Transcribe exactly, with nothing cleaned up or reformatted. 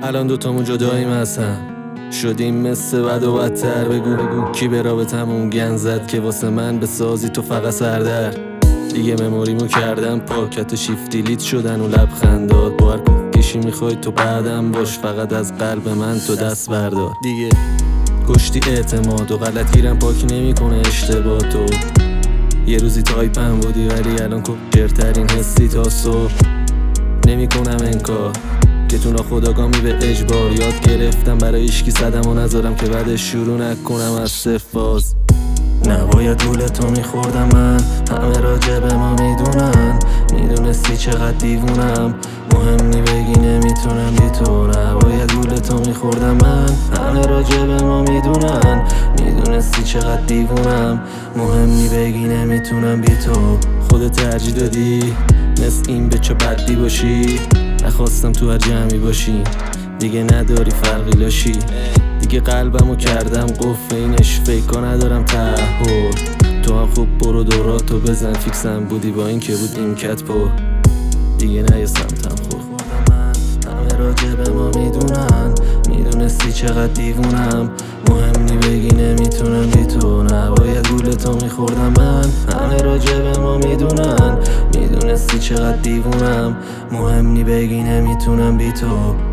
الان دوتامون جداییم از هم، شدیم مثل بد و بدتر. بگو بگو کی به رابطمون گن زد که واسه من بسازی تو فقط سردر. دیگه مموریمو کردم پاکت و شیفت دیلیت شدن و لبخندات. با هر کشی میخوای تو بعدم باش، فقط از قلب من تو دست بردار. دیگه کشتی اعتماد و غلط گیرم پاک نمیکنه اشتباه تو. یه روزی تایپم بودی ولی الان کشرترین حسی تا صبح. نمیکنم انکار که تو ناخودآگامی به اجبار یاد گرفتم برای هیچکی صدم و نذارم که بعدش شروع نکنم از صفر باز. نباید گول تو میخوردم من، همه راجع به ما میدونن. میدونستی چقدر دیوونم، مهم نی بگی نمیتونم بی تو. نباید گول تو میخوردم من، همه راجع به ما میدونن. میدونستی چقدر دیوونم، مهم نی بگی نمیتونم بی تو. خودت ترجیح دادی مثل این به چه بدی باشی. نخواستم تو هر جمعی باشی، دیگه نداری فرقی لاشی. دیگه قلبمو کردم قفل اینش فیکا ندارم تعهد. تو هم خوب برو دوراتو بزن، فیکسم بودی با این که بود نیمکت پر. دیگه نه یه سمتم خود همه راجع به ما میدونن. میدونستی چقدر دیوونم، مهم نی بگی نمیتونم بی تو. نباید گول تو میخوردم من، همه راجع به ما میدونن. میدونستی چقدر دیوونم، مهم نی بگی نمیتونم بی تو.